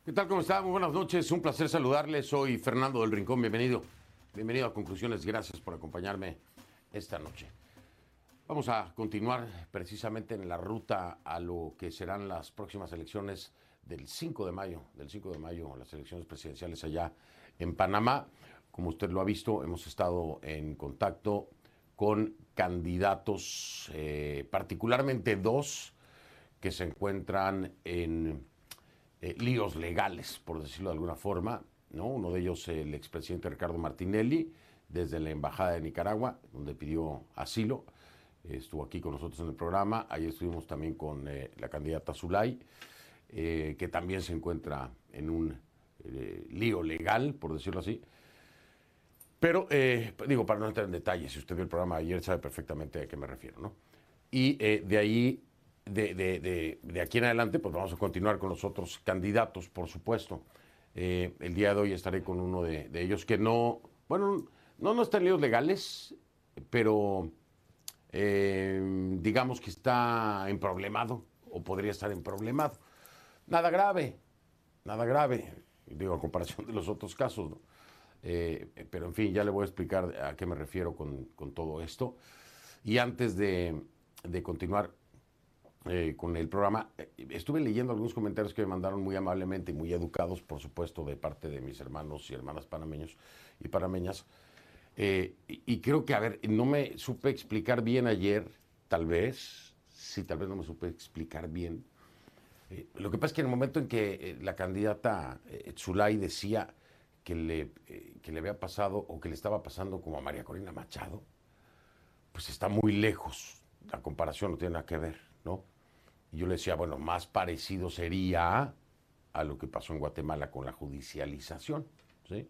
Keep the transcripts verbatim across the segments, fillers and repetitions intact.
¿Qué tal? ¿Cómo está? Muy buenas noches. Un placer saludarles. Soy Fernando del Rincón. Bienvenido. Bienvenido a Conclusiones. Gracias por acompañarme esta noche. Vamos a continuar precisamente en la ruta a lo que serán las próximas elecciones del cinco de mayo. Del cinco de mayo, las elecciones presidenciales allá en Panamá. Como usted lo ha visto, hemos estado en contacto con candidatos, eh, particularmente dos que se encuentran en eh, líos legales, por decirlo de alguna forma, ¿no? Uno de ellos, el expresidente Ricardo Martinelli, desde la Embajada de Nicaragua, donde pidió asilo, eh, estuvo aquí con nosotros en el programa. Ahí estuvimos también con eh, la candidata Zulay, eh, que también se encuentra en un eh, lío legal, por decirlo así. Pero, eh, digo, para no entrar en detalles, si usted vio el programa de ayer sabe perfectamente a qué me refiero, ¿no? Y eh, de ahí, de, de, de, de, aquí en adelante, pues vamos a continuar con los otros candidatos, por supuesto. Eh, el día de hoy estaré con uno de, de ellos que no, bueno, no, no está en líos legales, pero eh, digamos que está emproblemado, o podría estar emproblemado. Nada grave, nada grave, digo, a comparación de los otros casos, ¿no? Eh, pero en fin, ya le voy a explicar a qué me refiero con, con todo esto. Y antes de, de continuar eh, con el programa, eh, estuve leyendo algunos comentarios que me mandaron muy amablemente y muy educados, por supuesto, de parte de mis hermanos y hermanas panameños y panameñas. Eh, y, y creo que, a ver, no me supe explicar bien ayer, tal vez, sí, tal vez no me supe explicar bien. Eh, lo que pasa es que en el momento en que eh, la candidata eh, Zulay decía que le, eh, que le había pasado o que le estaba pasando como a María Corina Machado, pues está muy lejos. La comparación no tiene nada que ver, ¿no? Y yo le decía, bueno, más parecido sería a lo que pasó en Guatemala con la judicialización, ¿sí?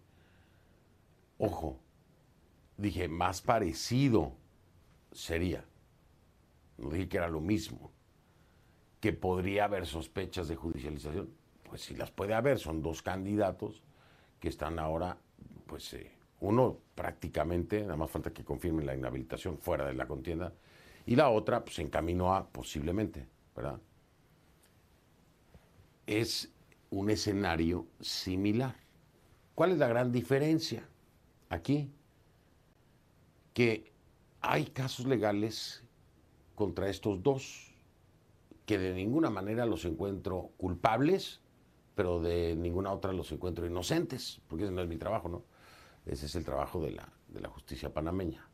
Ojo, dije, más parecido sería. No dije que era lo mismo. Que podría haber sospechas de judicialización. Pues sí las puede haber, son dos candidatos que están ahora, pues eh, uno prácticamente, nada más falta que confirmen la inhabilitación fuera de la contienda, y la otra pues encaminó a posiblemente, ¿verdad? Es un escenario similar. ¿Cuál es la gran diferencia aquí? Que hay casos legales contra estos dos, que de ninguna manera los encuentro culpables, pero de ninguna otra los encuentro inocentes, porque ese no es mi trabajo, ¿no? Ese es el trabajo de la, de la justicia panameña.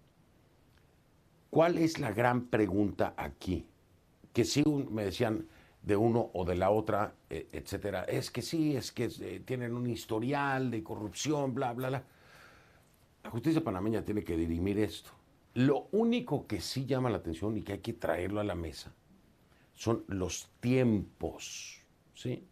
¿Cuál es la gran pregunta aquí? Que si un, me decían de uno o de la otra, eh, etcétera, es que sí, es que eh, tienen un historial de corrupción, bla, bla, bla. La justicia panameña tiene que dirimir esto. Lo único que sí llama la atención y que hay que traerlo a la mesa son los tiempos, ¿sí?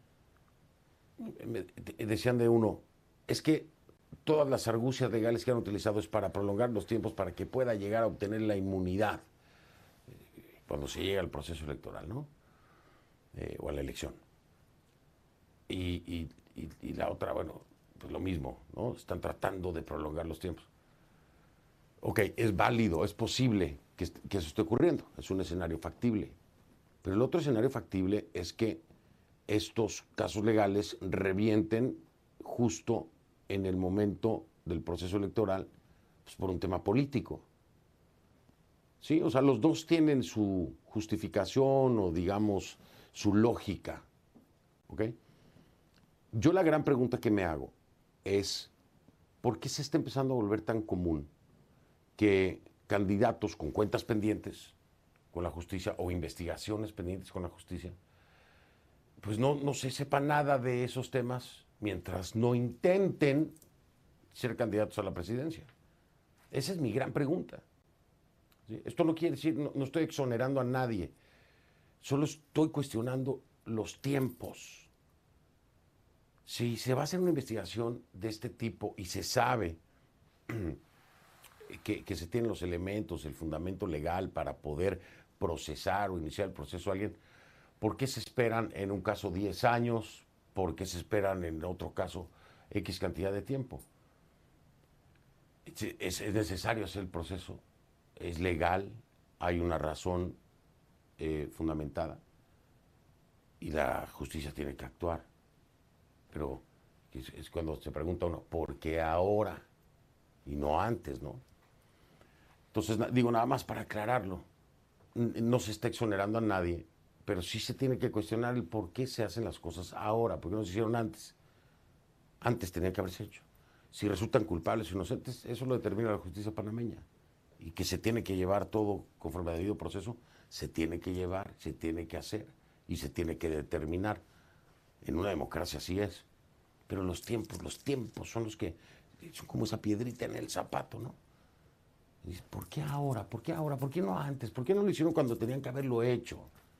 Me decían de uno, es que todas las argucias legales que han utilizado es para prolongar los tiempos para que pueda llegar a obtener la inmunidad cuando se llega al proceso electoral, ¿no? Eh, o a la elección. Y, y, y, y la otra, bueno, pues lo mismo, ¿no? Están tratando de prolongar los tiempos. Ok, es válido, es posible que, que eso esté ocurriendo, es un escenario factible. Pero el otro escenario factible es que estos casos legales revienten justo en el momento del proceso electoral, pues por un tema político. ¿Sí? O sea, los dos tienen su justificación o, digamos, su lógica. ¿Ok? Yo la gran pregunta que me hago es, ¿por qué se está empezando a volver tan común que candidatos con cuentas pendientes con la justicia o investigaciones pendientes con la justicia, pues no, no se sepa nada de esos temas mientras no intenten ser candidatos a la presidencia? Esa es mi gran pregunta. ¿Sí? Esto no quiere decir, no, no estoy exonerando a nadie, solo estoy cuestionando los tiempos. Si se va a hacer una investigación de este tipo y se sabe que, que se tienen los elementos, el fundamento legal para poder procesar o iniciar el proceso a alguien, ¿por qué se esperan en un caso diez años? ¿Por qué se esperan en otro caso X cantidad de tiempo? Es, es necesario hacer el proceso, es legal, hay una razón eh, fundamentada y la justicia tiene que actuar. pero es, es cuando se pregunta uno, ¿por qué ahora? Y no antes, ¿no? Entonces, digo, nada más para aclararlo, no se está exonerando a nadie, pero sí se tiene que cuestionar el por qué se hacen las cosas ahora, por qué no se hicieron antes. Antes tenía que haberse hecho. Si resultan culpables o inocentes, eso lo determina la justicia panameña. Y que se tiene que llevar todo conforme al debido proceso, se tiene que llevar, se tiene que hacer y se tiene que determinar. En una democracia así es. Pero los tiempos, los tiempos son los que son como esa piedrita en el zapato, ¿no? Y dices, ¿por qué ahora? ¿Por qué ahora? ¿Por qué no antes? ¿Por qué no lo hicieron cuando tenían que haberlo hecho?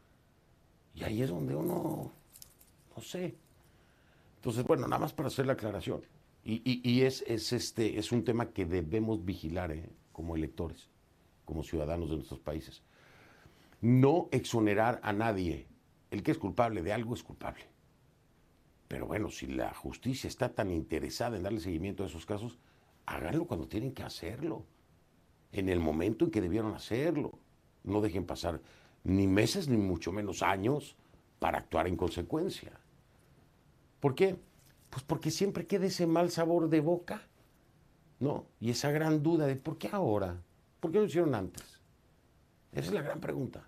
Y ahí es donde uno, no sé. Entonces, bueno, nada más para hacer la aclaración. Y, y, y es, es, este, es un tema que debemos vigilar, ¿eh? Como electores, como ciudadanos de nuestros países. No exonerar a nadie. El que es culpable de algo es culpable. Pero bueno, si la justicia está tan interesada en darle seguimiento a esos casos, háganlo cuando tienen que hacerlo. En el momento en que debieron hacerlo. No dejen pasar ni meses, ni mucho menos años para actuar en consecuencia. ¿Por qué? Pues porque siempre queda ese mal sabor de boca, ¿no? Y esa gran duda de ¿por qué ahora? ¿Por qué no lo hicieron antes? Esa es la gran pregunta.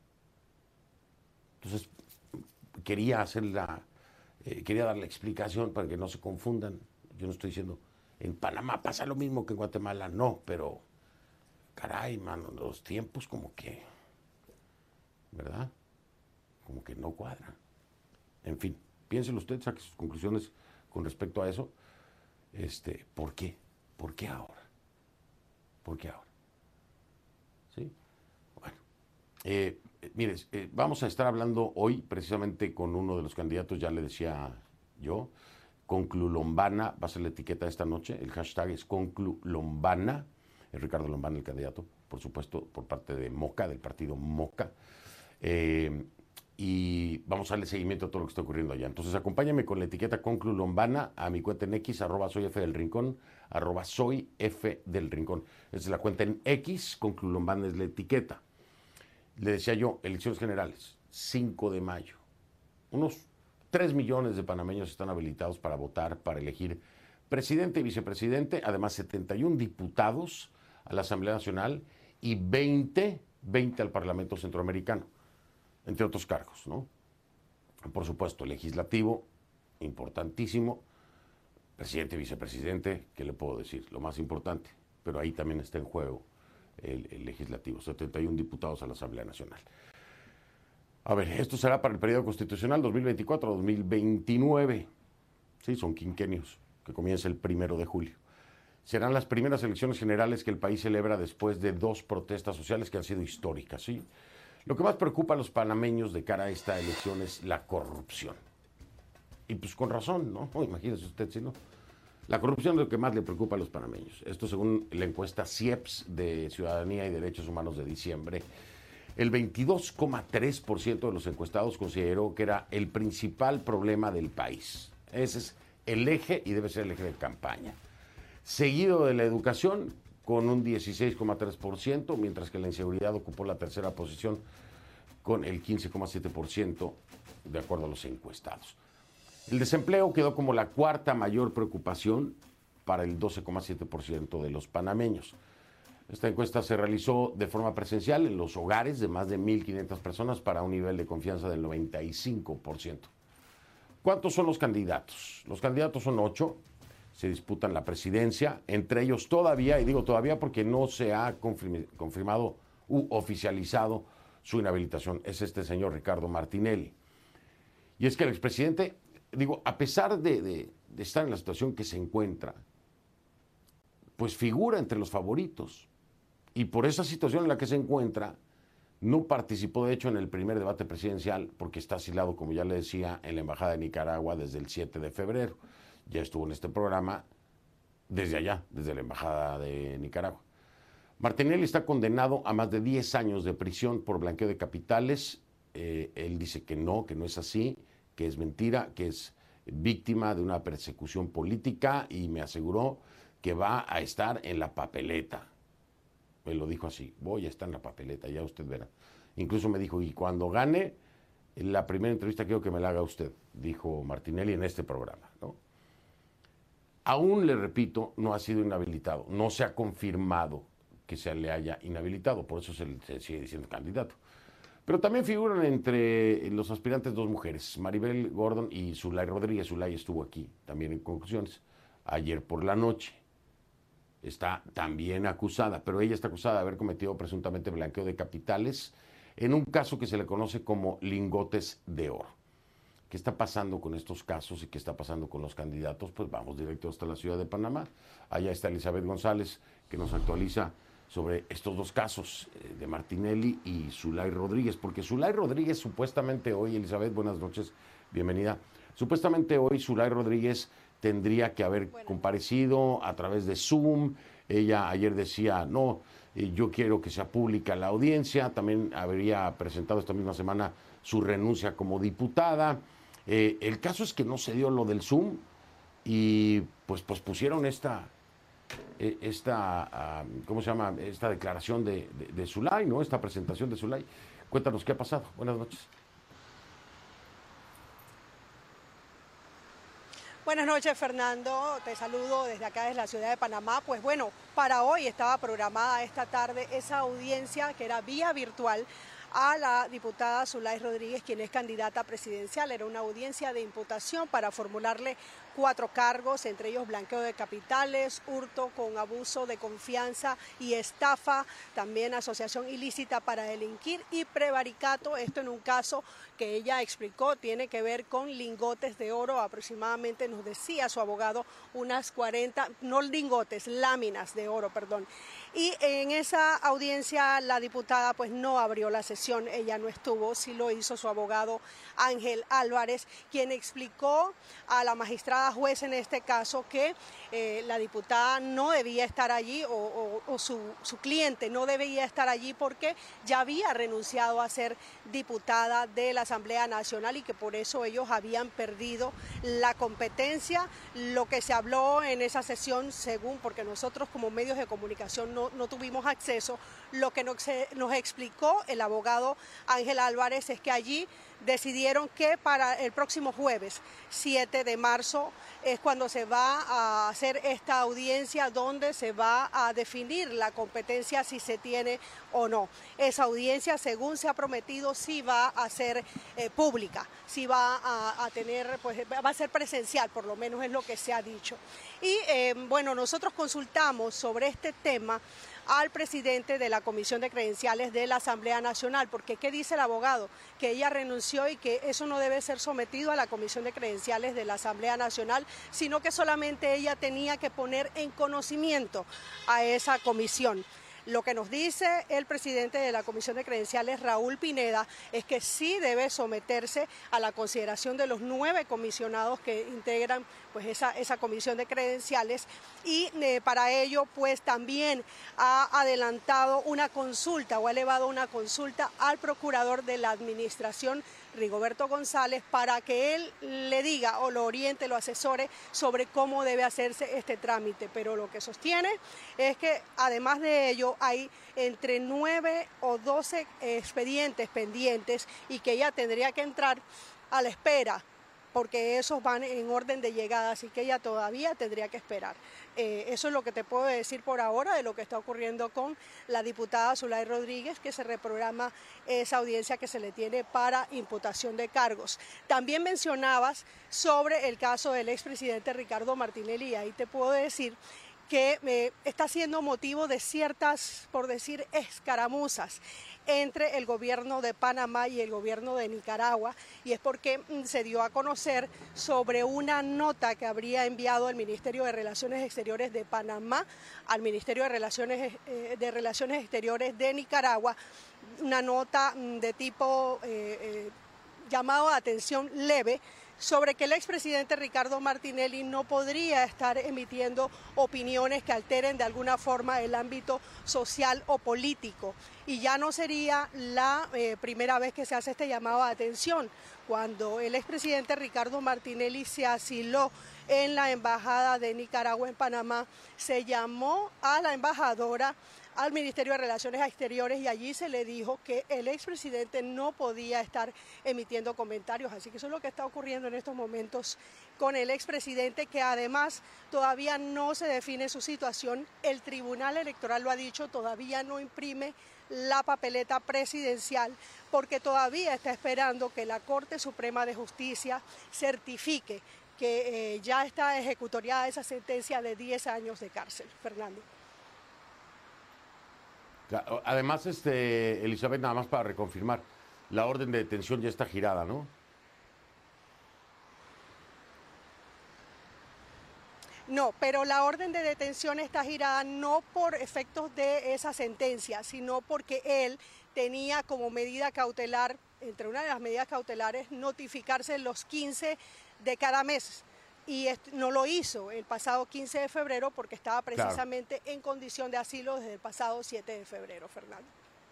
Entonces, quería hacer la, eh, quería dar la explicación para que no se confundan. Yo no estoy diciendo, en Panamá pasa lo mismo que en Guatemala, no, pero caray, mano, los tiempos como que, ¿verdad? Como que no cuadran. En fin, piénselo usted, saque sus conclusiones con respecto a eso. Este, ¿por qué? ¿Por qué ahora? ¿Por qué ahora? ¿Sí? Bueno, eh, mire, eh, vamos a estar hablando hoy precisamente con uno de los candidatos, ya le decía yo, Conclulombana, va a ser la etiqueta de esta noche, el hashtag es Conclulombana, es Ricardo Lombana el candidato, por supuesto, por parte de Moca, del partido Moca. Eh, y vamos a darle seguimiento a todo lo que está ocurriendo allá. Entonces acompáñame con la etiqueta Conclulombana a mi cuenta en X, arroba soy F del Rincón, arroba soy F del Rincón. Esa es la cuenta en X, Conclulombana es la etiqueta. Le decía yo, elecciones generales, cinco de mayo. Unos tres millones de panameños están habilitados para votar, para elegir presidente y vicepresidente, además setenta y uno diputados a la Asamblea Nacional y veinte, veinte al Parlamento Centroamericano, entre otros cargos, ¿no? Por supuesto, legislativo, importantísimo, presidente y vicepresidente, ¿qué le puedo decir? Lo más importante, pero ahí también está en juego el, el legislativo, setenta y uno diputados a la Asamblea Nacional. A ver, esto será para el periodo constitucional dos mil veinticuatro a dos mil veintinueve. Sí, son quinquenios, que comienza el primero de julio. Serán las primeras elecciones generales que el país celebra después de dos protestas sociales que han sido históricas, ¿sí? Lo que más preocupa a los panameños de cara a esta elección es la corrupción. Y pues con razón, ¿no? Imagínese usted, si no. La corrupción es lo que más le preocupa a los panameños. Esto según la encuesta C I E P S de Ciudadanía y Derechos Humanos de diciembre. El veintidós coma tres por ciento de los encuestados consideró que era el principal problema del país. Ese es el eje y debe ser el eje de campaña. Seguido de la educación, con un dieciséis coma tres por ciento, mientras que la inseguridad ocupó la tercera posición con el quince coma siete por ciento, de acuerdo a los encuestados. El desempleo quedó como la cuarta mayor preocupación para el doce coma siete por ciento de los panameños. Esta encuesta se realizó de forma presencial en los hogares de más de mil quinientas personas para un nivel de confianza del noventa y cinco por ciento. ¿Cuántos son los candidatos? Los candidatos son ocho. Se disputan la presidencia, entre ellos todavía, y digo todavía porque no se ha confirmado u oficializado su inhabilitación, es este señor Ricardo Martinelli. Y es que el expresidente, digo, a pesar de, de, de estar en la situación que se encuentra, pues figura entre los favoritos. Y por esa situación en la que se encuentra, no participó de hecho en el primer debate presidencial porque está asilado, como ya le decía, en la Embajada de Nicaragua desde el siete de febrero. Ya estuvo en este programa desde allá, desde la Embajada de Nicaragua. Martinelli está condenado a más de diez años de prisión por blanqueo de capitales. Eh, él dice que no, que no es así, que es mentira, que es víctima de una persecución política y me aseguró que va a estar en la papeleta. Me lo dijo así, voy a estar en la papeleta, ya usted verá. Incluso me dijo, y cuando gane, la primera entrevista quiero que me la haga usted, dijo Martinelli en este programa, ¿no? Aún, le repito, no ha sido inhabilitado, no se ha confirmado que se le haya inhabilitado, por eso se, se sigue diciendo candidato. Pero también figuran entre los aspirantes dos mujeres, Maribel Gordon y Zulay Rodríguez. Zulay estuvo aquí también en conclusiones ayer por la noche. Está también acusada, pero ella está acusada de haber cometido presuntamente blanqueo de capitales en un caso que se le conoce como lingotes de oro. ¿Qué está pasando con estos casos y qué está pasando con los candidatos? Pues vamos directo hasta la ciudad de Panamá. Allá está Elizabeth González, que nos actualiza sobre estos dos casos eh, de Martinelli y Zulay Rodríguez, porque Zulay Rodríguez supuestamente hoy, Elizabeth, buenas noches, bienvenida, supuestamente hoy Zulay Rodríguez tendría que haber bueno. comparecido a través de Zoom. Ella ayer decía, no, eh, yo quiero que sea pública la audiencia. También habría presentado esta misma semana su renuncia como diputada. Eh, el caso es que no se dio lo del Zoom y pues pospusieron esta, eh, esta uh, ¿cómo se llama? Esta declaración de, de, de Zulay, ¿no? Esta presentación de Zulay. Cuéntanos qué ha pasado. Buenas noches. Buenas noches, Fernando. Te saludo desde acá, desde la ciudad de Panamá. Pues bueno, para hoy estaba programada esta tarde esa audiencia que era vía virtual a la diputada Zulay Rodríguez, quien es candidata presidencial. Era una audiencia de imputación para formularle cuatro cargos, entre ellos blanqueo de capitales, hurto con abuso de confianza y estafa, también asociación ilícita para delinquir y prevaricato. Esto en un caso que ella explicó tiene que ver con lingotes de oro, aproximadamente nos decía su abogado unas cuarenta, no lingotes, láminas de oro, perdón. Y en esa audiencia la diputada pues no abrió la sesión, ella no estuvo, sí lo hizo su abogado Ángel Álvarez, quien explicó a la magistrada juez en este caso que eh, la diputada no debía estar allí o, o, o su, su cliente no debía estar allí porque ya había renunciado a ser diputada de la Asamblea Nacional y que por eso ellos habían perdido la competencia. Lo que se habló en esa sesión, según, porque nosotros como medios de comunicación no, no tuvimos acceso, lo que nos, nos explicó el abogado Ángel Álvarez es que allí decidieron que para el próximo jueves, siete de marzo, es cuando se va a hacer esta audiencia donde se va a definir la competencia si se tiene o no. Esa audiencia, según se ha prometido, sí va a ser eh, pública, sí va a, a tener, pues va a ser presencial, por lo menos es lo que se ha dicho. Y eh, bueno, nosotros consultamos sobre este tema al presidente de la Comisión de Credenciales de la Asamblea Nacional, porque ¿qué dice el abogado? Que ella renunció y que eso no debe ser sometido a la Comisión de Credenciales de la Asamblea Nacional, sino que solamente ella tenía que poner en conocimiento a esa comisión. Lo que nos dice el presidente de la Comisión de Credenciales, Raúl Pineda, es que sí debe someterse a la consideración de los nueve comisionados que integran pues, esa, esa comisión de credenciales y eh, para ello pues también ha adelantado una consulta o ha elevado una consulta al procurador de la Administración, Rigoberto González, para que él le diga o lo oriente, lo asesore sobre cómo debe hacerse este trámite. Pero lo que sostiene es que además de ello hay entre nueve o doce expedientes pendientes y que ella tendría que entrar a la espera, porque esos van en orden de llegada, así que ella todavía tendría que esperar. Eh, eso es lo que te puedo decir por ahora de lo que está ocurriendo con la diputada Zulay Rodríguez, que se reprograma esa audiencia que se le tiene para imputación de cargos. También mencionabas sobre el caso del expresidente Ricardo Martinelli, y ahí te puedo decir que eh, está siendo motivo de ciertas, por decir, escaramuzas entre el gobierno de Panamá y el gobierno de Nicaragua, y es porque se dio a conocer sobre una nota que habría enviado el Ministerio de Relaciones Exteriores de Panamá al Ministerio de Relaciones, eh, de Relaciones Exteriores de Nicaragua, una nota de tipo eh, eh, llamado a atención leve, sobre que el expresidente Ricardo Martinelli no podría estar emitiendo opiniones que alteren de alguna forma el ámbito social o político. Y ya no sería la eh, primera vez que se hace este llamado de atención. Cuando el expresidente Ricardo Martinelli se asiló en la embajada de Nicaragua en Panamá, se llamó a la embajadora al Ministerio de Relaciones Exteriores y allí se le dijo que el expresidente no podía estar emitiendo comentarios. Así que eso es lo que está ocurriendo en estos momentos con el expresidente, que además todavía no se define su situación. El Tribunal Electoral lo ha dicho, todavía no imprime la papeleta presidencial porque todavía está esperando que la Corte Suprema de Justicia certifique que eh, ya está ejecutoriada esa sentencia de diez años de cárcel. Fernando. Además, este, Elizabeth, nada más para reconfirmar, la orden de detención ya está girada, ¿no? No, pero la orden de detención está girada no por efectos de esa sentencia, sino porque él tenía como medida cautelar, entre una de las medidas cautelares, notificarse los quince de cada mes. Y no lo hizo el pasado quince de febrero porque estaba precisamente claro. en condición de asilo desde el pasado siete de febrero, Fernando.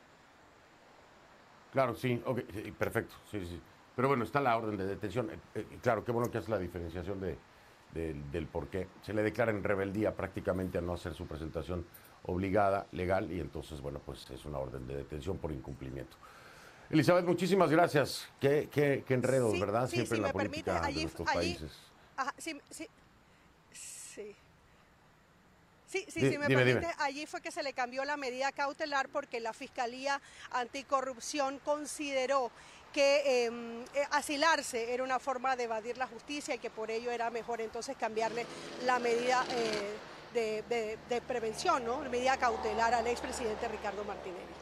Claro, sí, okay, perfecto, sí, sí. Pero bueno, está la orden de detención. Eh, eh, claro, qué bueno que hace la diferenciación de, de, del por qué. Se le declara en rebeldía prácticamente a no hacer su presentación obligada, legal, y entonces, bueno, pues es una orden de detención por incumplimiento. Elizabeth, muchísimas gracias. Qué, qué, qué enredos, sí, ¿verdad? Sí, Siempre sí, en la me política permite, allí, de nuestros allí, países. Ajá, sí, sí, sí. Sí, sí, Di, sí, me dime, permite, dime. allí fue que se le cambió la medida cautelar porque la Fiscalía Anticorrupción consideró que eh, asilarse era una forma de evadir la justicia y que por ello era mejor entonces cambiarle la medida eh, de, de, de prevención, ¿no? Medida cautelar al expresidente Ricardo Martinelli.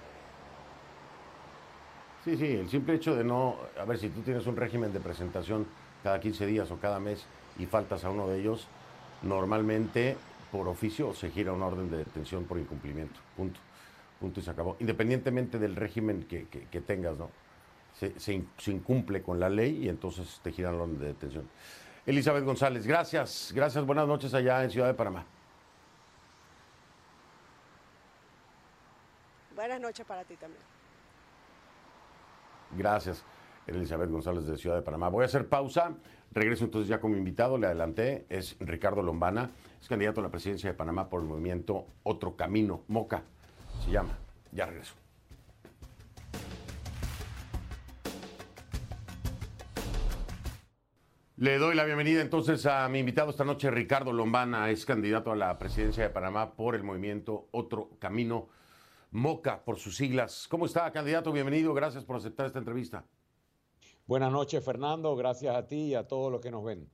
Sí, sí, el simple hecho de no, a ver, si tú tienes un régimen de presentación cada quince días o cada mes y faltas a uno de ellos, normalmente por oficio se gira una orden de detención por incumplimiento, punto, punto y se acabó. Independientemente del régimen que, que, que tengas, ¿no? Se, se, se incumple con la ley y entonces te giran la orden de detención. Elizabeth González, gracias, gracias, buenas noches allá en Ciudad de Panamá. Buenas noches para ti también. Gracias, Elizabeth González de Ciudad de Panamá. Voy a hacer pausa, regreso entonces ya con mi invitado, le adelanté, es Ricardo Lombana, es candidato a la presidencia de Panamá por el movimiento Otro Camino, MOCA se llama, ya regreso. Le doy la bienvenida entonces a mi invitado esta noche, Ricardo Lombana, es candidato a la presidencia de Panamá por el movimiento Otro Camino, MOCA, por sus siglas. ¿Cómo está, candidato? Bienvenido, gracias por aceptar esta entrevista. Buenas noches, Fernando, gracias a ti y a todos los que nos ven.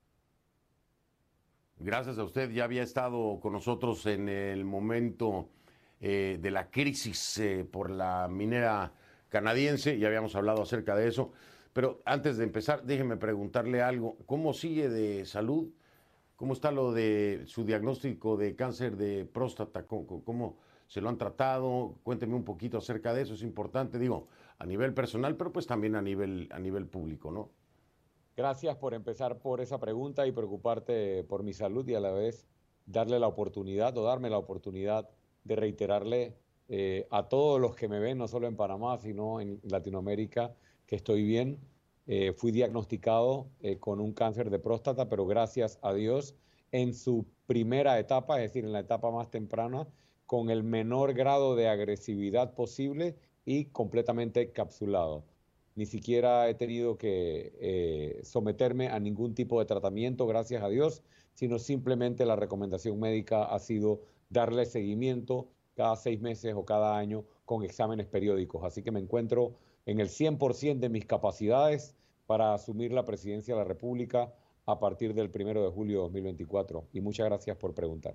Gracias a usted, ya había estado con nosotros en el momento eh, de la crisis eh, por la minera canadiense, ya habíamos hablado acerca de eso, pero antes de empezar, déjeme preguntarle algo, ¿cómo sigue de salud? ¿Cómo está lo de su diagnóstico de cáncer de próstata? ¿Cómo, cómo se lo han tratado? Cuénteme un poquito acerca de eso, es importante, digo, a nivel personal, pero pues también a nivel, a nivel público, ¿no? Gracias por empezar por esa pregunta y preocuparte por mi salud y a la vez darle la oportunidad o darme la oportunidad de reiterarle eh, a todos los que me ven, no solo en Panamá, sino en Latinoamérica, que estoy bien. Eh, fui diagnosticado eh, con un cáncer de próstata, pero gracias a Dios, en su primera etapa, es decir, en la etapa más temprana, con el menor grado de agresividad posible y completamente capsulado. Ni siquiera he tenido que eh, someterme a ningún tipo de tratamiento, gracias a Dios, sino simplemente la recomendación médica ha sido darle seguimiento cada seis meses o cada año con exámenes periódicos. Así que me encuentro en el cien por ciento de mis capacidades para asumir la presidencia de la República a partir del primero de julio de dos mil veinticuatro. Y muchas gracias por preguntar.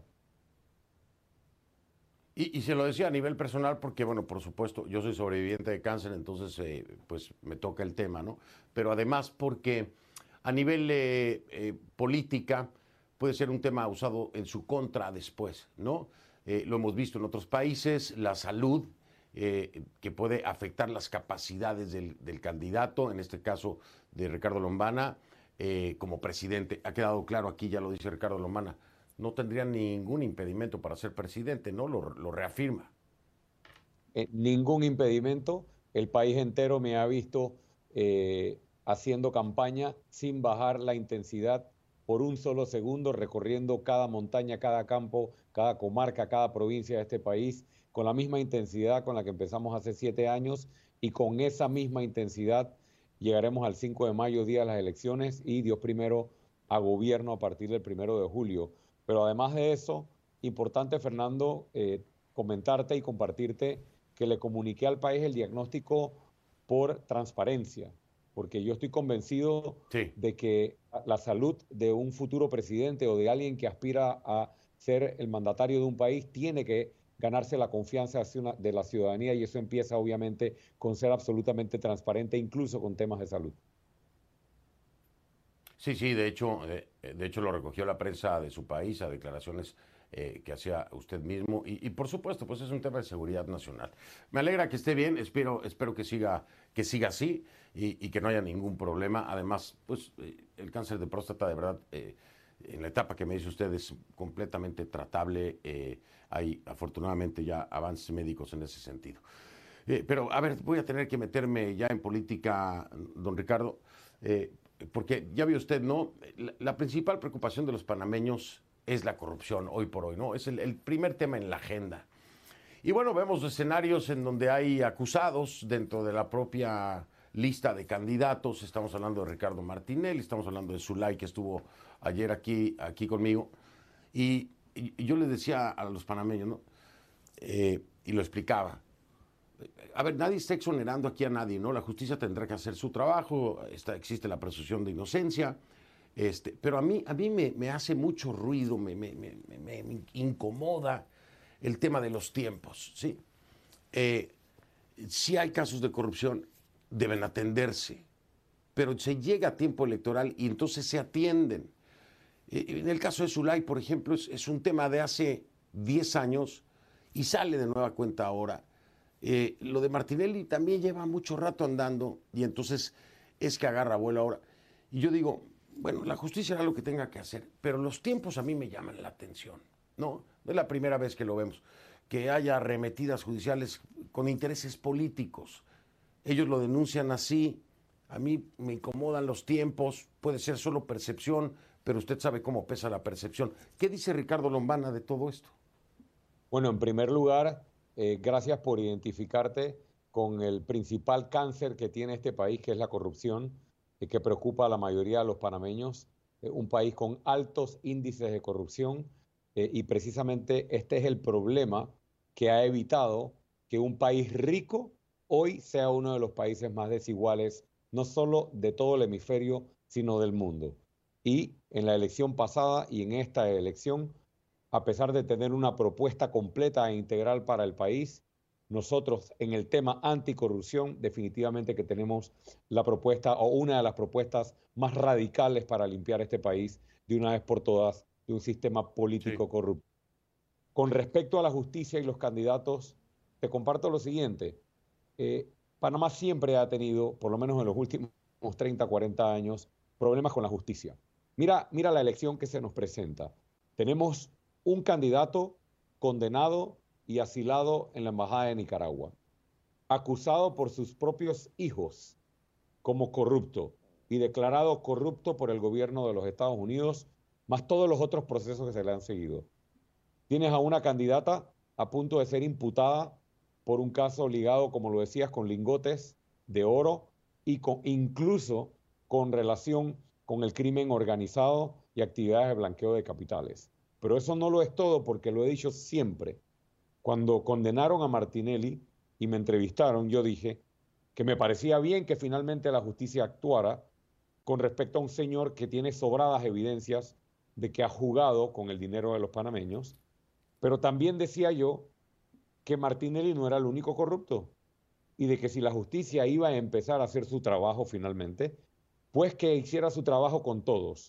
Y, y se lo decía a nivel personal porque, bueno, por supuesto, yo soy sobreviviente de cáncer, entonces, eh, pues, me toca el tema, ¿no? Pero además porque a nivel eh, eh, política puede ser un tema usado en su contra después, ¿no? Eh, lo hemos visto en otros países, la salud, eh, que puede afectar las capacidades del, del candidato, en este caso de Ricardo Lombana, eh, como presidente. Ha quedado claro aquí, ya lo dice Ricardo Lombana, no tendría ningún impedimento para ser presidente, ¿no? Lo, lo reafirma. Eh, ningún impedimento. El país entero me ha visto eh, haciendo campaña sin bajar la intensidad por un solo segundo, recorriendo cada montaña, cada campo, cada comarca, cada provincia de este país, con la misma intensidad con la que empezamos hace siete años, y con esa misma intensidad llegaremos al cinco de mayo, día de las elecciones, y Dios primero a gobierno a partir del primero de julio. Pero además de eso, importante, Fernando, eh, comentarte y compartirte que le comuniqué al país el diagnóstico por transparencia, porque yo estoy convencido sí. de que la salud de un futuro presidente o de alguien que aspira a ser el mandatario de un país tiene que ganarse la confianza de la ciudadanía, y eso empieza obviamente con ser absolutamente transparente, incluso con temas de salud. Sí, sí, de hecho, eh, de hecho lo recogió la prensa de su país a declaraciones eh, que hacía usted mismo, y, y por supuesto, pues es un tema de seguridad nacional. Me alegra que esté bien, espero, espero que siga, que siga así y, y que no haya ningún problema. Además, pues eh, el cáncer de próstata, de verdad, eh, en la etapa que me dice usted es completamente tratable. Eh, hay afortunadamente ya avances médicos en ese sentido. Eh, pero a ver, voy a tener que meterme ya en política, don Ricardo, eh, porque ya vio usted, ¿no? La, la principal preocupación de los panameños es la corrupción hoy por hoy, ¿no? Es el, el primer tema en la agenda. Y bueno, vemos escenarios en donde hay acusados dentro de la propia lista de candidatos. Estamos hablando de Ricardo Martinelli, estamos hablando de Zulay, que estuvo ayer aquí, aquí conmigo. Y, y yo les decía a los panameños, ¿no? Eh, y lo explicaba. A ver, nadie está exonerando aquí a nadie, ¿no? La justicia tendrá que hacer su trabajo, está, existe la presunción de inocencia, este, pero a mí, a mí me, me hace mucho ruido, me, me, me, me, me incomoda el tema de los tiempos, ¿sí? Eh, si hay casos de corrupción, deben atenderse, pero se llega a tiempo electoral y entonces se atienden. Eh, en el caso de Zulay, por ejemplo, es, es un tema de hace diez años y sale de nueva cuenta ahora. Eh, lo de Martinelli también lleva mucho rato andando y entonces es que agarra vuelo ahora. Y yo digo, bueno, la justicia hará lo que tenga que hacer, pero los tiempos a mí me llaman la atención, ¿no? No es la primera vez que lo vemos, que haya arremetidas judiciales con intereses políticos. Ellos lo denuncian así, a mí me incomodan los tiempos, puede ser solo percepción, pero usted sabe cómo pesa la percepción. ¿Qué dice Ricardo Lombana de todo esto? Bueno, en primer lugar, Eh, gracias por identificarte con el principal cáncer que tiene este país, que es la corrupción, eh, que preocupa a la mayoría de los panameños. Eh, un país con altos índices de corrupción, eh, y precisamente este es el problema que ha evitado que un país rico hoy sea uno de los países más desiguales, no solo de todo el hemisferio, sino del mundo. Y en la elección pasada y en esta elección, a pesar de tener una propuesta completa e integral para el país, nosotros en el tema anticorrupción definitivamente que tenemos la propuesta o una de las propuestas más radicales para limpiar este país de una vez por todas de un sistema político sí. corrupto. Con respecto a la justicia y los candidatos, te comparto lo siguiente. Eh, Panamá siempre ha tenido, por lo menos en los últimos treinta, cuarenta años, problemas con la justicia. Mira, mira la elección que se nos presenta. Tenemos un candidato condenado y asilado en la Embajada de Nicaragua, acusado por sus propios hijos como corrupto y declarado corrupto por el gobierno de los Estados Unidos, más todos los otros procesos que se le han seguido. Tienes a una candidata a punto de ser imputada por un caso ligado, como lo decías, con lingotes de oro y con, incluso con relación con el crimen organizado y actividades de blanqueo de capitales. Pero eso no lo es todo, porque lo he dicho siempre. Cuando condenaron a Martinelli y me entrevistaron, yo dije que me parecía bien que finalmente la justicia actuara con respecto a un señor que tiene sobradas evidencias de que ha jugado con el dinero de los panameños, pero también decía yo que Martinelli no era el único corrupto y de que si la justicia iba a empezar a hacer su trabajo finalmente, pues que hiciera su trabajo con todos.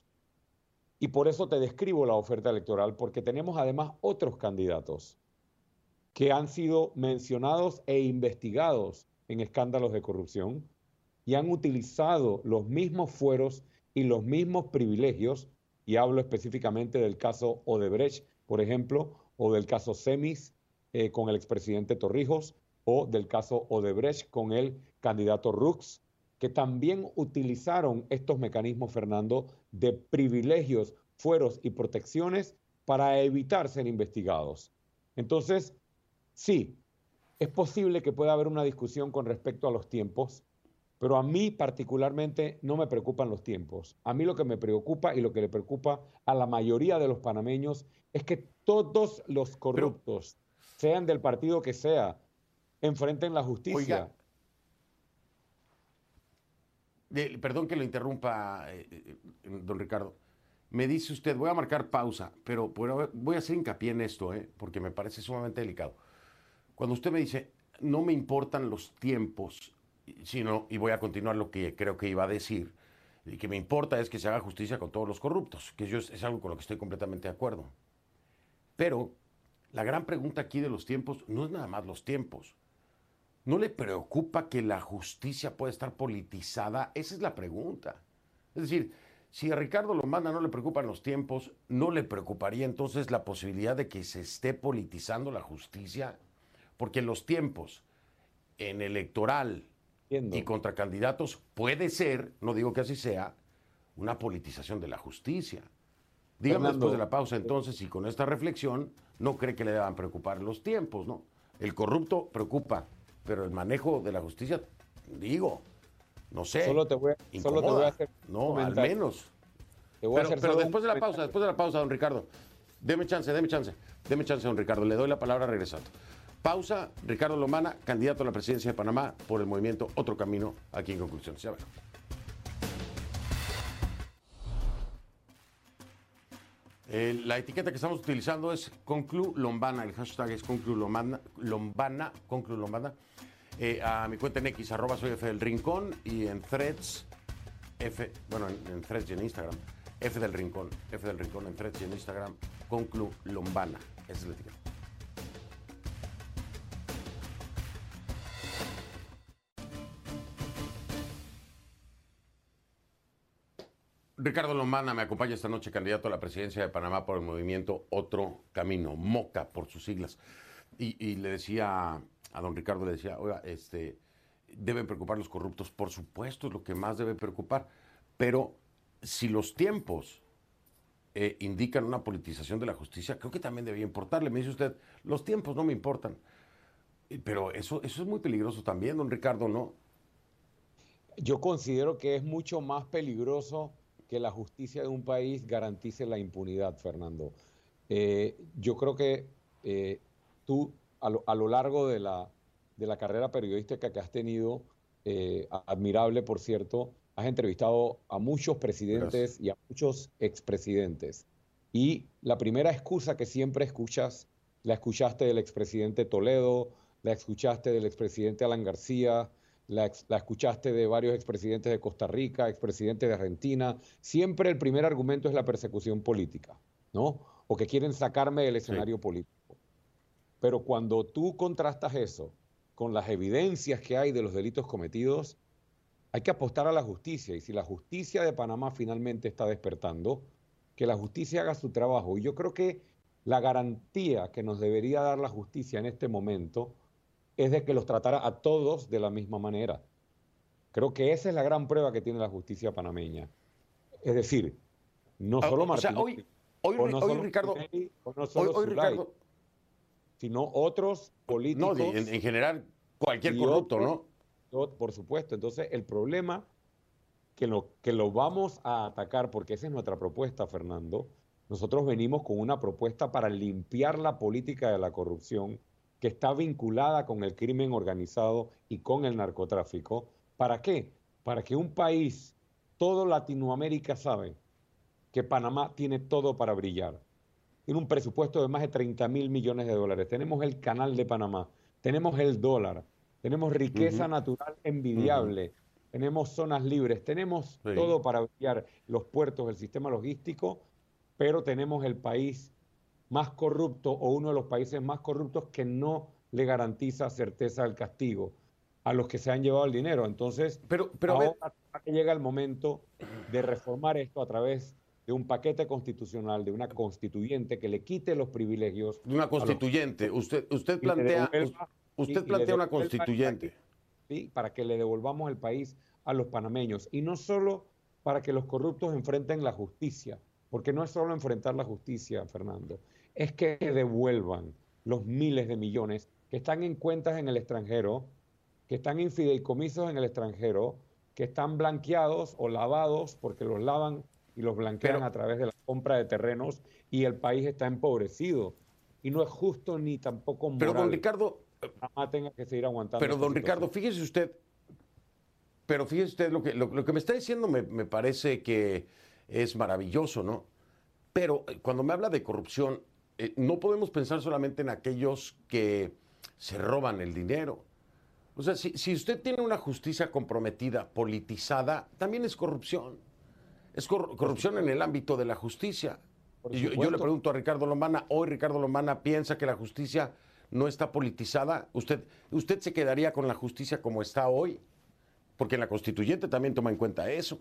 Y por eso te describo la oferta electoral, porque tenemos además otros candidatos que han sido mencionados e investigados en escándalos de corrupción y han utilizado los mismos fueros y los mismos privilegios, y hablo específicamente del caso Odebrecht, por ejemplo, o del caso Semis eh, con el expresidente Torrijos, o del caso Odebrecht con el candidato Rux, que también utilizaron estos mecanismos, Fernando, de privilegios, fueros y protecciones para evitar ser investigados. Entonces, sí, es posible que pueda haber una discusión con respecto a los tiempos, pero a mí particularmente no me preocupan los tiempos. A mí lo que me preocupa y lo que le preocupa a la mayoría de los panameños es que todos los corruptos, pero, sean del partido que sea, enfrenten la justicia. Oiga, de, perdón que lo interrumpa, eh, eh, don Ricardo. Me dice usted, voy a marcar pausa, pero voy a hacer hincapié en esto, eh, porque me parece sumamente delicado. Cuando usted me dice, no me importan los tiempos, sino, y voy a continuar lo que creo que iba a decir, y que me importa es que se haga justicia con todos los corruptos, que yo es algo con lo que estoy completamente de acuerdo. Pero la gran pregunta aquí de los tiempos no es nada más los tiempos. ¿No le preocupa que la justicia pueda estar politizada? Esa es la pregunta. Es decir, si a Ricardo Lombana no le preocupan los tiempos, ¿no le preocuparía entonces la posibilidad de que se esté politizando la justicia? Porque los tiempos en electoral Entiendo. y contra candidatos puede ser, no digo que así sea, una politización de la justicia. Dígame Fernando, después de la pausa entonces, si con esta reflexión no cree que le deban preocupar los tiempos, ¿no? El corrupto preocupa, pero el manejo de la justicia, digo, no sé, solo te voy a, incomoda, solo te voy a hacer no, al menos. Te voy pero a hacer pero después de la pausa, después de la pausa, don Ricardo, deme chance, deme chance, deme chance, don Ricardo, le doy la palabra regresando. Pausa, Ricardo Lombana, candidato a la presidencia de Panamá por el movimiento Otro Camino, aquí en Conclusiones. Ya verán. Eh, la etiqueta que estamos utilizando es Conclu Lombana, el hashtag es Conclu Lombana, Lombana, Conclu Lombana. Eh, a mi cuenta en X, arroba soy F del Rincón, y en Threads, F, bueno, en, en Threads y en Instagram, F del Rincón, F del Rincón en Threads y en Instagram, Conclu Lombana, esa es la etiqueta. Ricardo Lombana me acompaña esta noche, candidato a la presidencia de Panamá por el movimiento Otro Camino, MOCA por sus siglas. Y, y le decía a don Ricardo, le decía, oiga, este, deben preocupar los corruptos, por supuesto, es lo que más debe preocupar, pero si los tiempos eh, indican una politización de la justicia, creo que también debería importarle. Me dice usted, los tiempos no me importan, pero eso, eso es muy peligroso también, don Ricardo, ¿no? Yo considero que es mucho más peligroso que la justicia de un país garantice la impunidad, Fernando. Eh, yo creo que eh, tú, a lo, a lo largo de la, de la carrera periodística que has tenido, eh, admirable, por cierto, has entrevistado a muchos presidentes Gracias. y a muchos expresidentes. Y la primera excusa que siempre escuchas, la escuchaste del expresidente Toledo, la escuchaste del expresidente Alan García, La, la escuchaste de varios expresidentes de Costa Rica, expresidentes de Argentina. Siempre el primer argumento es la persecución política, ¿no? O que quieren sacarme del escenario sí. político. Pero cuando tú contrastas eso con las evidencias que hay de los delitos cometidos, hay que apostar a la justicia. Y si la justicia de Panamá finalmente está despertando, que la justicia haga su trabajo. Y yo creo que la garantía que nos debería dar la justicia en este momento es de que los tratara a todos de la misma manera. Creo que esa es la gran prueba que tiene la justicia panameña. Es decir, no solo o Martínez, sea, hoy, hoy, o no hoy solo Ricardo, Martínez, o no solo hoy, hoy Zulay, Ricardo, sino otros políticos. No, en, en general, cualquier corrupto, otros, ¿no? Por supuesto. Entonces, el problema que lo, que lo vamos a atacar, porque esa es nuestra propuesta, Fernando, nosotros venimos con una propuesta para limpiar la política de la corrupción, que está vinculada con el crimen organizado y con el narcotráfico. ¿Para qué? Para que un país, todo Latinoamérica sabe que Panamá tiene todo para brillar. Tiene un presupuesto de más de treinta mil millones de dólares. Tenemos el canal de Panamá, tenemos el dólar, tenemos riqueza uh-huh. natural envidiable, uh-huh. tenemos zonas libres, tenemos sí. todo para brillar, los puertos, el sistema logístico, pero tenemos el país más corrupto o uno de los países más corruptos que no le garantiza certeza del castigo a los que se han llevado el dinero. Entonces, pero, pero ahora que llega el momento de reformar esto a través de un paquete constitucional, de una constituyente que le quite los privilegios. De una constituyente. Los... Usted, usted plantea, devuelva, usted y, plantea y una constituyente. ¿Sí? Para que le devolvamos el país a los panameños, y no solo para que los corruptos enfrenten la justicia, porque no es solo enfrentar la justicia, Fernando, es que devuelvan los miles de millones que están en cuentas en el extranjero, que están en fideicomisos en el extranjero, que están blanqueados o lavados, porque los lavan y los blanquean Pero, a través de la compra de terrenos, y el país está empobrecido. Y no es justo ni tampoco moral. pero don Ricardo, que Panamá tenga que seguir aguantando. pero esta don situación. Ricardo, fíjese usted, pero fíjese usted, lo que, lo, lo que me está diciendo me, me parece que es maravilloso, ¿no? Pero eh, cuando me habla de corrupción, eh, no podemos pensar solamente en aquellos que se roban el dinero. O sea, si, si usted tiene una justicia comprometida, politizada, también es corrupción. Es cor- corrupción en el ámbito de la justicia. Por Y yo, yo le supuesto. pregunto a Ricardo Lombana, hoy Ricardo Lombana piensa que la justicia no está politizada. ¿Usted, usted se quedaría con la justicia como está hoy? Porque en la constituyente también toma en cuenta eso.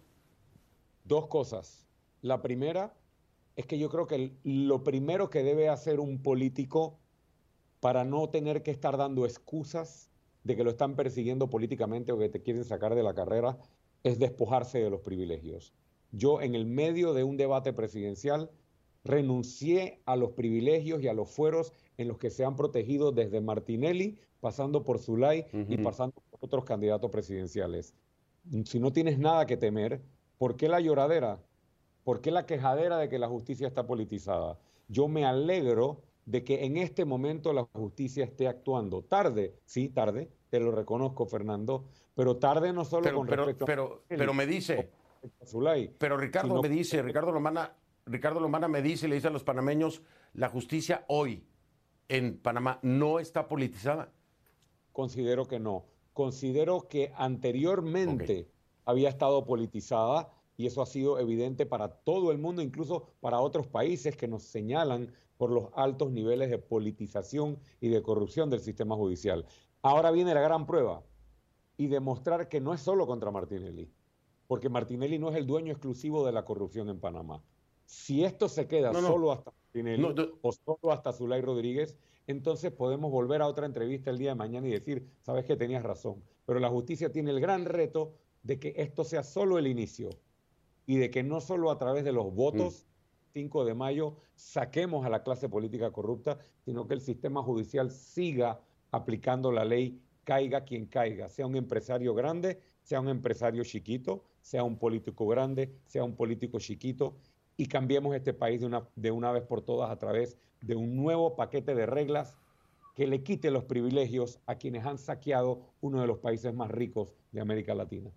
Dos cosas. La primera es que yo creo que el- lo primero que debe hacer un político para no tener que estar dando excusas de que lo están persiguiendo políticamente o que te quieren sacar de la carrera es despojarse de los privilegios. Yo, en el medio de un debate presidencial, renuncié a los privilegios y a los fueros en los que se han protegido desde Martinelli, pasando por Zulay y Ujú. pasando por otros candidatos presidenciales. Si no tienes nada que temer, ¿por qué la lloradera? ¿Por qué la quejadera de que la justicia está politizada? Yo me alegro de que en este momento la justicia esté actuando. Tarde, sí, tarde, te lo reconozco, Fernando, pero tarde no solo Pero, con pero, respecto pero, a pero me dice, a Zulay, pero Ricardo sino me dice, Ricardo Lombana, Ricardo Lombana me dice, le dice a los panameños, la justicia hoy en Panamá no está politizada. considero que no. Considero que anteriormente había estado politizada y eso ha sido evidente para todo el mundo, incluso para otros países que nos señalan por los altos niveles de politización y de corrupción del sistema judicial. Ahora viene la gran prueba y demostrar que no es solo contra Martinelli, porque Martinelli no es el dueño exclusivo de la corrupción en Panamá. Si esto se queda No, no. solo hasta Martinelli No, no. o solo hasta Zulay Rodríguez, entonces podemos volver a otra entrevista el día de mañana y decir, sabes que tenías razón. Pero la justicia tiene el gran reto de que esto sea solo el inicio y de que no solo a través de los votos, cinco de mayo, saquemos a la clase política corrupta, sino que el sistema judicial siga aplicando la ley, caiga quien caiga, sea un empresario grande, sea un empresario chiquito, sea un político grande, sea un político chiquito, y cambiemos este país de una, de una vez por todas a través de un nuevo paquete de reglas que le quite los privilegios a quienes han saqueado uno de los países más ricos de América Latina.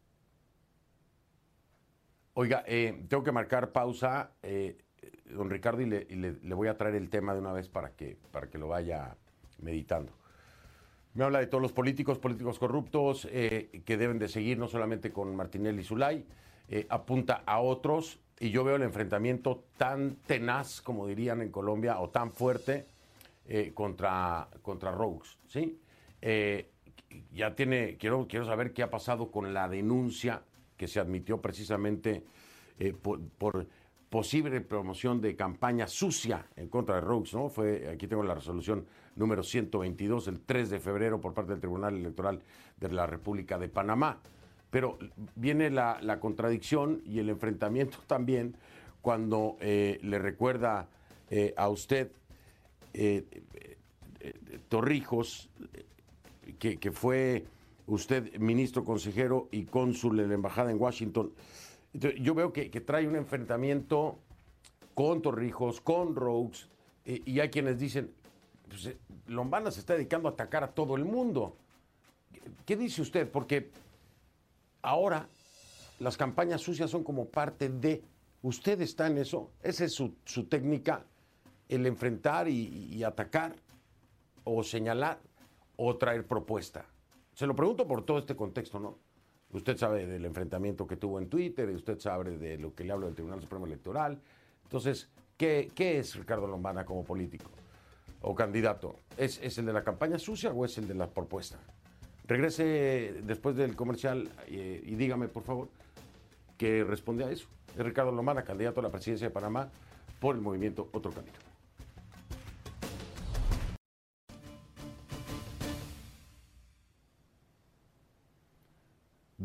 Oiga, eh, tengo que marcar pausa, eh, don Ricardo, y, le, y le, le voy a traer el tema de una vez para que, para que lo vaya meditando. Me habla de todos los políticos, políticos corruptos, eh, que deben de seguir no solamente con Martinelli y Zulay, eh, apunta a otros, y yo veo el enfrentamiento tan tenaz, como dirían en Colombia, o tan fuerte eh, contra, contra Rogues, ¿sí? Eh, ya tiene, quiero, quiero saber qué ha pasado con la denuncia que se admitió precisamente eh, por, por posible promoción de campaña sucia en contra de Rogues, ¿no? Fue, aquí tengo la resolución número ciento veintidós, el tres de febrero, por parte del Tribunal Electoral de la República de Panamá. Pero viene la, la contradicción y el enfrentamiento también cuando eh, le recuerda eh, a usted eh, eh, Torrijos, que, que fue usted ministro, consejero y cónsul en la embajada en Washington. Entonces, yo veo que, que trae un enfrentamiento con Torrijos, con Rogues, eh, y hay quienes dicen, pues, eh, Lombana se está dedicando a atacar a todo el mundo. ¿Qué, qué dice usted? Porque ahora las campañas sucias son como parte de... ¿Usted está en eso? ¿Esa es su, su técnica? ¿El enfrentar y, y atacar? ¿O señalar? ¿O traer propuesta? Se lo pregunto por todo este contexto, ¿no? Usted sabe del enfrentamiento que tuvo en Twitter, y usted sabe de lo que le hablo del Tribunal Supremo Electoral. Entonces, ¿qué, qué es Ricardo Lombana como político o candidato? ¿Es, ¿Es el de la campaña sucia o es el de la propuesta? Regrese después del comercial eh, y dígame, por favor, que responde a eso. Es Ricardo Lombana, candidato a la presidencia de Panamá por el movimiento Otro Camino.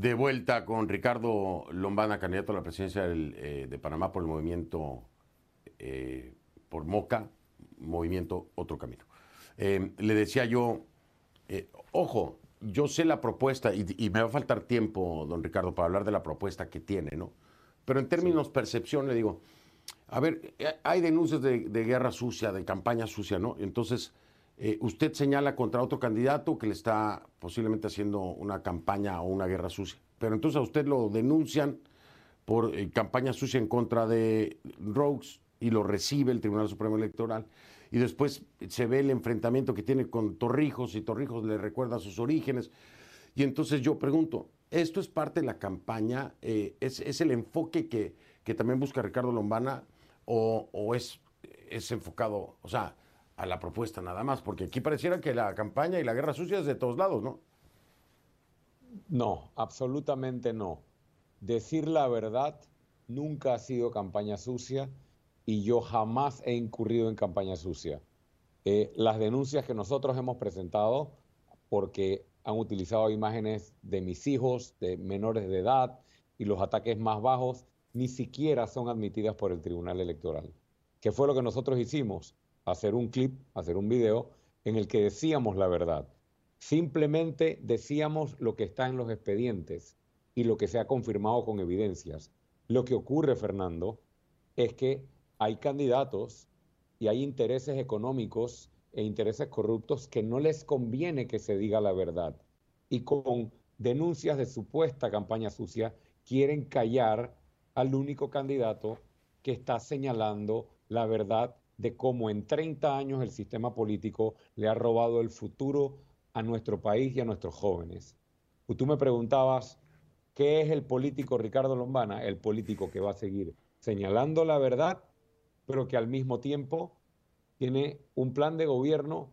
De vuelta con Ricardo Lombana, candidato a la presidencia del, eh, de Panamá por el movimiento, eh, por Moca, movimiento Otro Camino. Eh, le decía yo, eh, ojo, yo sé la propuesta y, y me va a faltar tiempo, don Ricardo, para hablar de la propuesta que tiene, ¿no? Pero en términos sí. percepción, le digo, a ver, hay denuncias de, de guerra sucia, de campaña sucia, ¿no? Entonces, eh, usted señala contra otro candidato que le está posiblemente haciendo una campaña o una guerra sucia. Pero entonces a usted lo denuncian por eh, campaña sucia en contra de Rogues y lo recibe el Tribunal Supremo Electoral. Y después se ve el enfrentamiento que tiene con Torrijos y Torrijos le recuerda sus orígenes. Y entonces yo pregunto, ¿esto es parte de la campaña? Eh, ¿es, ¿Es el enfoque que, que también busca Ricardo Lombana o, o es, es enfocado, o sea, a la propuesta nada más? Porque aquí pareciera que la campaña y la guerra sucia es de todos lados, ¿no? No, absolutamente no. Decir la verdad nunca ha sido campaña sucia y yo jamás he incurrido en campaña sucia. Eh, las denuncias que nosotros hemos presentado, porque han utilizado imágenes de mis hijos, de menores de edad, y los ataques más bajos, ni siquiera son admitidas por el Tribunal Electoral. ¿Qué fue lo que nosotros hicimos? Hacer un clip, hacer un video en el que decíamos la verdad. Simplemente decíamos lo que está en los expedientes y lo que se ha confirmado con evidencias. Lo que ocurre, Fernando, es que hay candidatos y hay intereses económicos e intereses corruptos que no les conviene que se diga la verdad. Y con denuncias de supuesta campaña sucia quieren callar al único candidato que está señalando la verdad de cómo en treinta años el sistema político le ha robado el futuro a nuestro país y a nuestros jóvenes. Y tú me preguntabas, ¿qué es el político Ricardo Lombana? El político que va a seguir señalando la verdad, pero que al mismo tiempo tiene un plan de gobierno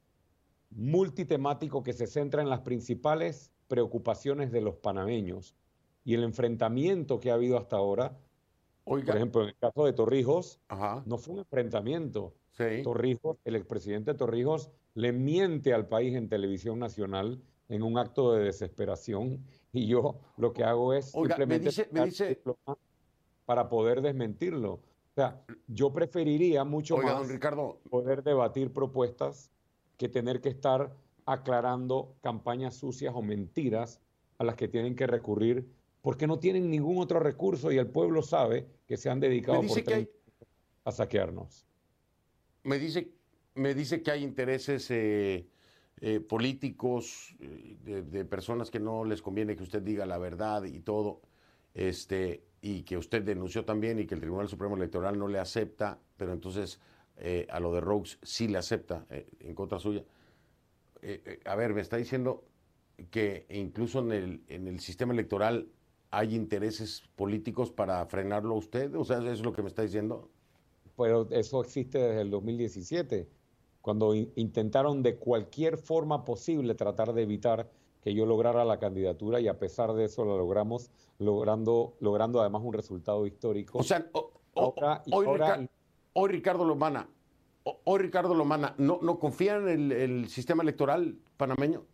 multitemático que se centra en las principales preocupaciones de los panameños. Y el enfrentamiento que ha habido hasta ahora, Oiga. por ejemplo, en el caso de Torrijos, Ajá. no fue un enfrentamiento. Sí. Torrijos, el expresidente Torrijos le miente al país en televisión nacional en un acto de desesperación y yo lo que hago es Oiga, simplemente me dice, me dice... para poder desmentirlo. O sea, yo preferiría mucho Oiga, más don Ricardo, poder debatir propuestas que tener que estar aclarando campañas sucias o mentiras a las que tienen que recurrir porque no tienen ningún otro recurso y el pueblo sabe que se han dedicado por treinta hay... a saquearnos. Me dice, me dice que hay intereses eh, eh, políticos eh, de, de personas que no les conviene que usted diga la verdad y todo, este, y que usted denunció también y que el Tribunal Supremo Electoral no le acepta, pero entonces eh, a lo de Rogues sí le acepta eh, en contra suya. Eh, eh, a ver, me está diciendo que incluso en el, en el sistema electoral hay intereses políticos para frenarlo a usted, o sea, ¿eso es lo que me está diciendo? Pero eso existe desde el dos mil diecisiete, cuando in- intentaron de cualquier forma posible tratar de evitar que yo lograra la candidatura y a pesar de eso lo logramos, logrando, logrando además un resultado histórico. O sea, o, o, ahora, hoy, ahora, Rica, hoy Ricardo Lombana, hoy Ricardo Lombana, ¿no, no confía en el, el sistema electoral panameño?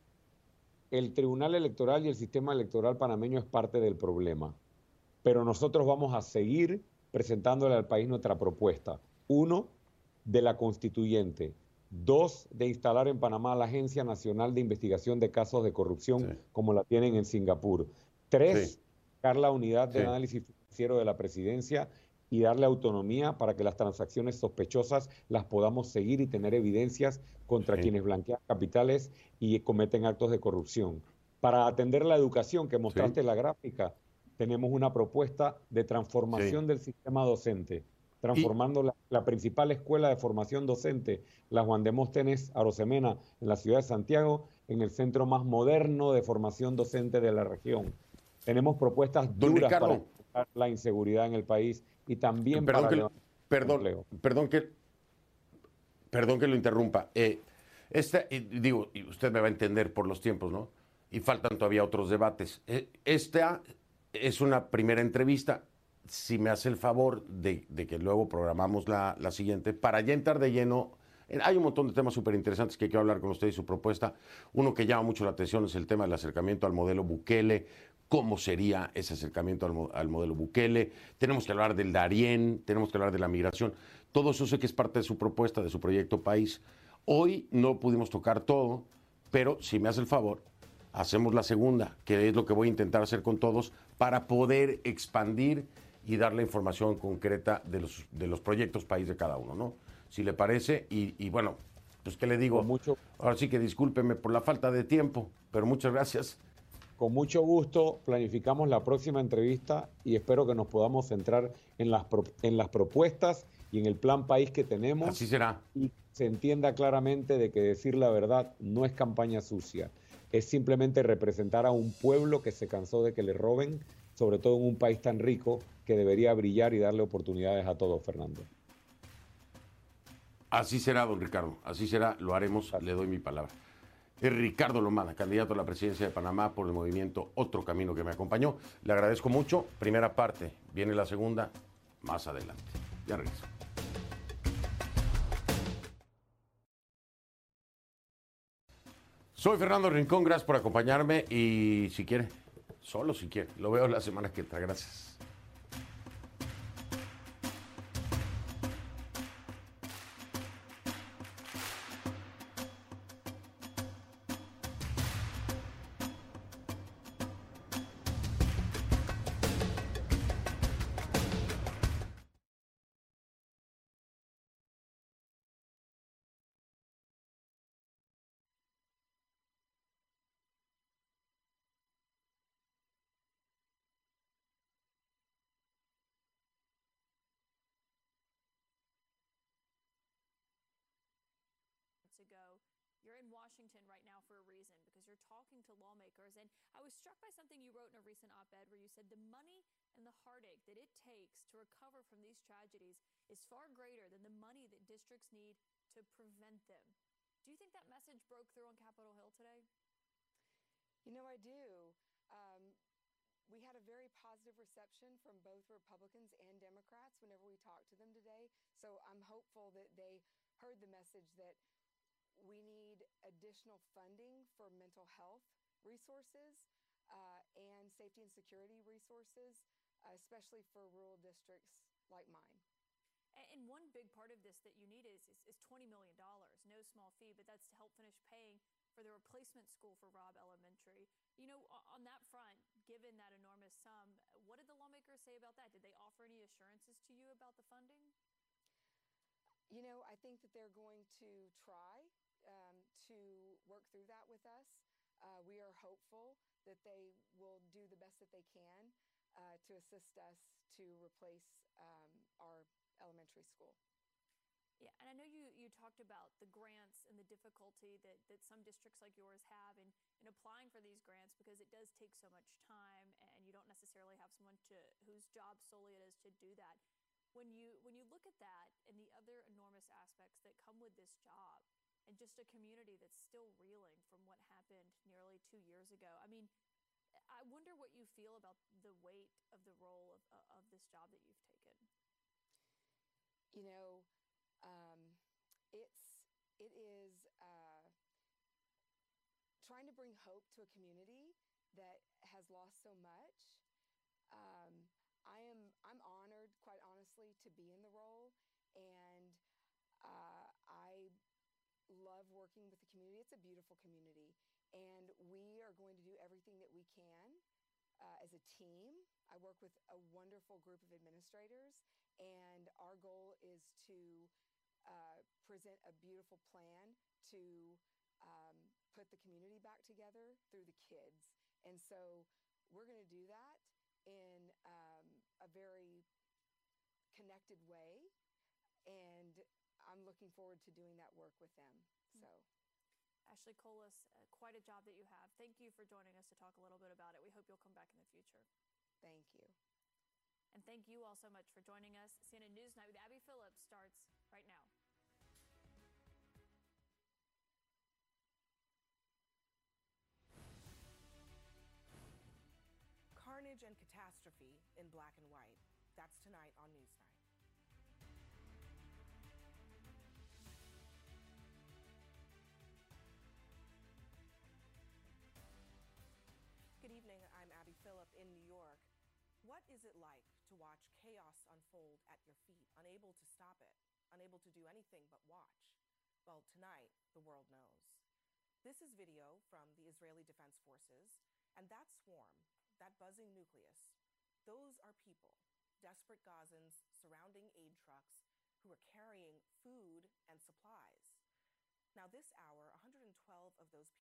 El Tribunal Electoral y el sistema electoral panameño es parte del problema, pero nosotros vamos a seguir presentándole al país nuestra propuesta. Uno, de la constituyente. Dos, de instalar en Panamá la Agencia Nacional de Investigación de Casos de Corrupción, sí. como la tienen en Singapur. Tres, sí. crear la unidad de sí. análisis financiero de la presidencia y darle autonomía para que las transacciones sospechosas las podamos seguir y tener evidencias contra sí. quienes blanquean capitales y cometen actos de corrupción. Para atender la educación, que mostraste sí. la gráfica, tenemos una propuesta de transformación sí. del sistema docente, transformando la, la principal escuela de formación docente, la Juan Demóstenes Arosemena, en la ciudad de Santiago, en el centro más moderno de formación docente de la región. Tenemos propuestas Don duras Ricardo, para eliminar la inseguridad en el país y también perdón para... Que, perdón, perdón, que, perdón que lo interrumpa. Eh, esta, y digo, y usted me va a entender por los tiempos, ¿no? Y faltan todavía otros debates. Eh, esta es una primera entrevista. Si me hace el favor de, de que luego programamos la, la siguiente, para ya entrar de lleno Hay un montón de temas súper interesantes que quiero hablar con usted y su propuesta. Uno que llama mucho la atención es el tema del acercamiento al modelo Bukele. ¿Cómo sería ese acercamiento al, al modelo Bukele? Tenemos que hablar del Darién, tenemos que hablar de la migración. Todo eso sé que es parte de su propuesta, de su proyecto país. Hoy no pudimos tocar todo, pero si me hace el favor, hacemos la segunda, que es lo que voy a intentar hacer con todos para poder expandir y dar la información concreta de los, de los proyectos país de cada uno, ¿no? Si le parece, y, y bueno, pues qué le digo, Con mucho, ahora sí que discúlpeme por la falta de tiempo, pero muchas gracias. con mucho gusto planificamos la próxima entrevista y espero que nos podamos centrar en las, pro, en las propuestas y en el plan país que tenemos. Así será. Y se entienda claramente de que decir la verdad no es campaña sucia, es simplemente representar a un pueblo que se cansó de que le roben, sobre todo en un país tan rico que debería brillar y darle oportunidades a todos, Fernando. Así será, don Ricardo, así será, lo haremos, le doy mi palabra. Es Ricardo Lomana, candidato a la presidencia de Panamá por el movimiento Otro Camino, que me acompañó. Le agradezco mucho. Primera parte, viene la segunda más adelante. Ya regreso. Soy Fernando Rincón, gracias por acompañarme y si quiere, solo si quiere, lo veo la semana que entra. Gracias. ago. You're in Washington right now for a reason, because you're talking to lawmakers. And I was struck by something you wrote in a recent op-ed where you said the money and the heartache that it takes to recover from these tragedies is far greater than the money that districts need to prevent them. Do you think that message broke through on Capitol Hill today? You know, I do. Um, we had a very positive reception from both Republicans and Democrats whenever we talked to them today. So I'm hopeful that they heard the message that we need additional funding for mental health resources uh, and safety and security resources, uh, especially for rural districts like mine. And one big part of this that you need is, is, is twenty million dollars, no small fee, but that's to help finish paying for the replacement school for Robb Elementary. You know, on that front, given that enormous sum, what did the lawmakers say about that? Did they offer any assurances to you about the funding? You know, I think that they're going to try um, to work through that with us. Uh, we are hopeful that they will do the best that they can uh, to assist us to replace um, our elementary school. Yeah, and I know you, you talked about the grants and the difficulty that, that some districts like yours have in, in applying for these grants, because it does take so much time and you don't necessarily have someone to whose job solely it is to do that. When you when you look at that and the other enormous aspects that come with this job, and just a community that's still reeling from what happened nearly two years ago, I mean, I wonder what you feel about the weight of the role of, of this job that you've taken. You know, um, it's it is uh, trying to bring hope to a community that has lost so much. Um, I am I'm honored, quite honestly, to be in the role, and uh, I love working with the community. It's a beautiful community, and we are going to do everything that we can uh, as a team. I work with a wonderful group of administrators, and our goal is to uh, present a beautiful plan to um, put the community back together through the kids. And so we're going to do that in um, a very connected way, and I'm looking forward to doing that work with them. So, Ashley Colas, uh, quite a job that you have. Thank you for joining us to talk a little bit about it. We hope you'll come back in the future. Thank you. And thank you all so much for joining us. C N N Newsnight with Abby Phillips starts right now. Carnage and catastrophe in black and white. That's tonight on Newsnight. is it like to watch chaos unfold at your feet, unable to stop it, unable to do anything but watch? Well, tonight, the world knows. This is video from the Israeli Defense Forces, and that swarm, that buzzing nucleus, those are people, desperate Gazans surrounding aid trucks who are carrying food and supplies. Now, this hour, one hundred twelve of those